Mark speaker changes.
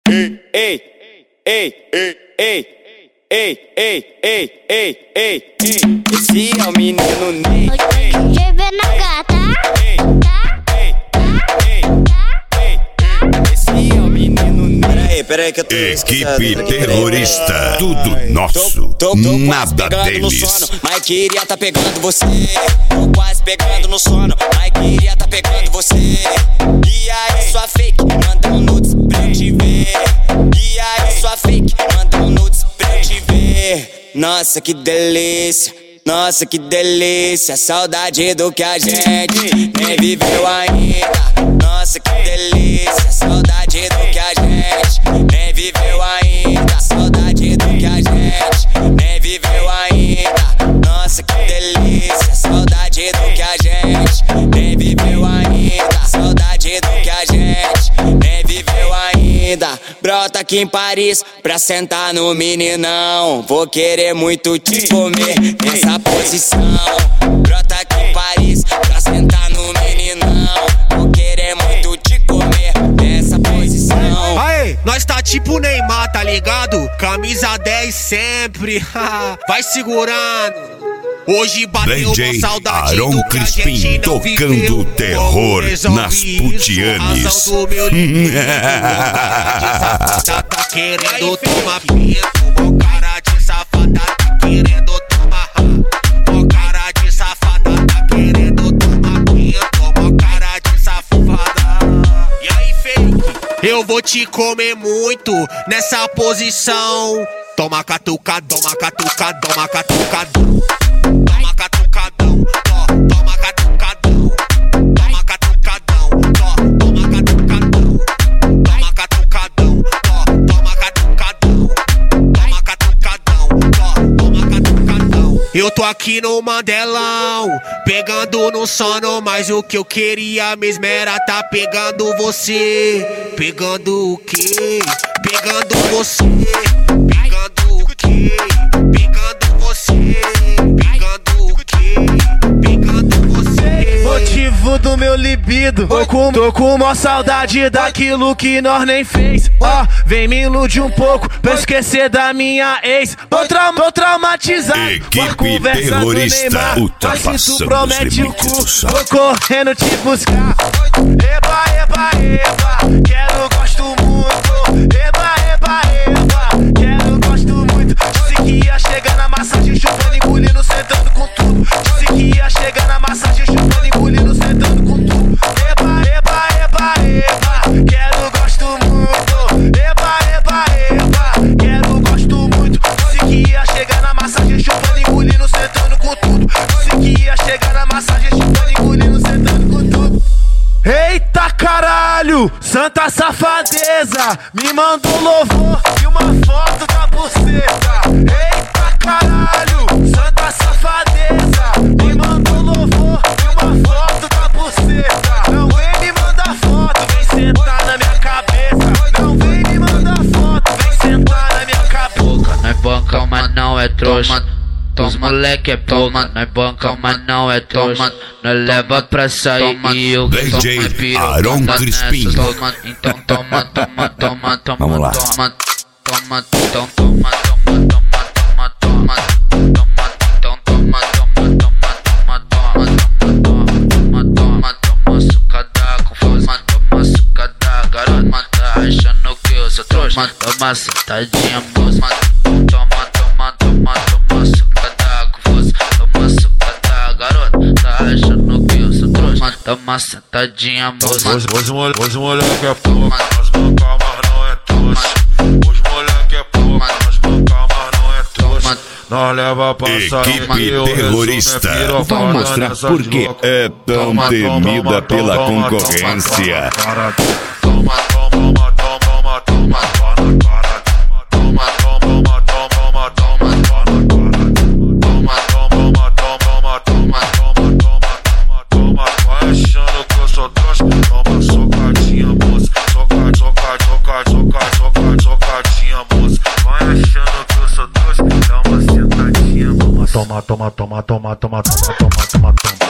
Speaker 1: Esse é o menino Ney.
Speaker 2: Chega na gata.
Speaker 1: Esse é o menino Ney. Peraí que eu tô
Speaker 3: Equipe terrorista, tudo nosso, nada deles.
Speaker 1: Mas queria tá pegando você, tô quase pegando no sono. Mas queria tá pegando você. E aí sua fake, manda um nudes pra eu te ver. E aí sua fake, manda um nudes pra eu te ver. Nossa que delícia, nossa que delícia. Saudade do que a gente nem viveu ainda. Nossa que delícia, saudade do que a gente nem viveu ainda. Saudade do que a gente nem viveu ainda. Nossa que delícia, saudade do que a gente nem viveu ainda. Saudade do que a gente nem viveu ainda. Brota aqui em Paris pra sentar no meninão. Vou querer muito te comer nessa posição. Brota aqui em Paris pra sentar no meninão. Vou querer muito te comer nessa posição.
Speaker 4: Aê, nós tá tipo Neymar, tá ligado? Camisa 10 sempre. Vai segurando. Hoje bateu uma saudade
Speaker 3: Aron
Speaker 4: do que a
Speaker 3: Crispim
Speaker 4: gente não
Speaker 3: tocando
Speaker 4: viveu.
Speaker 3: terror nas putianes.
Speaker 4: Razão do meu libido, tá querendo tomar pinto. Mó cara de safada, tá querendo tomar. Mó cara de safada, tá querendo tomar pinto. Mó cara de safada. E aí, fake? Eu vou te comer muito nessa posição. Toma catucadão, toma catucadão, toma catucadão. Toma catucadão, toma catucadão. Toma catucadão, toma catucadão. Toma catucadão, toma catucadão. Toma catucadão, toma catucadão. Eu tô aqui no Mandelão, pegando no sono, mas o que eu queria mesmo era tá pegando você. Pegando o quê? Pegando você. Pegando o quê? Pegando você. Pegando o quê? Pegando você.
Speaker 5: Motivo do meu libido. Tô com uma saudade daquilo que nós nem fez. Ó, vem me iludir um pouco pra esquecer da minha ex. Tô traumatizado com a conversa do Neymar. Mas se tu promete o cu, tô correndo te buscar. Eba, eba, eba, quero, gosto muito. Eba, eba, eba, quero, gosto muito. Disse que ia chegar na massagem, chupando, engolindo, sentando com tudo. Disse que ia chegar na massagem, chupando, engolindo, sentando com tudo. Eba, eba, eba, eba, quero, gosto muito. Eba, eba, eba, quero, gosto muito. Disse que ia chegar na massagem, chupando, engolindo, sentando com tudo. Disse que ia chegar na massagem, chupando, engolindo, sentando com tudo. Eita caralho, santa safadeza, me mandou um louvor e uma foto da buceta. Eita caralho, santa safadeza, me mandou um louvor e uma foto da buceta. Não vem me mandar foto, vem sentar na minha cabeça. Não vem me mandar foto, vem sentar na minha cabeça.
Speaker 6: Nós banca, mas não é trouxa. Os moleque é pouco, nós banca, mas não é trouxa. Nós leva pra sair e eu
Speaker 3: DJ Aron Crispim.
Speaker 6: Então toma, toma, toma, toma.
Speaker 3: Vamos lá.
Speaker 6: Toma, toma, toma, toma, toma, toma, toma, toma, então toma, toma, toma, toma, toma, toma, toma, sucada com força, toma sucada, garota, tá achando que eu sou trouxa? Toma sentadinha, moça, toma, toma, toma, toma, sucada com força, toma sucada, garota, tá achando que eu sou trouxa? Toma sentadinha, moça.
Speaker 7: Hoje moleque é pouco, nós banca, mas não é trouxa. Hoje moleque é pouco, nós banca, mas não é trouxa. Nós leva pra sair.
Speaker 3: Equipe terrorista. Vamos mostrar por que é tão temida pela concorrência.
Speaker 7: Toma, toma, toma, toma, toma, toma, toma, toma, toma, toma, vai achando que eu sou trouxa. Toma socadinha, moça. Socadinha, moça. Vai achando que eu sou trouxa. Dá uma sentadinha, moça. Toma, toma, toma, toma, toma, toma, toma, toma, toma.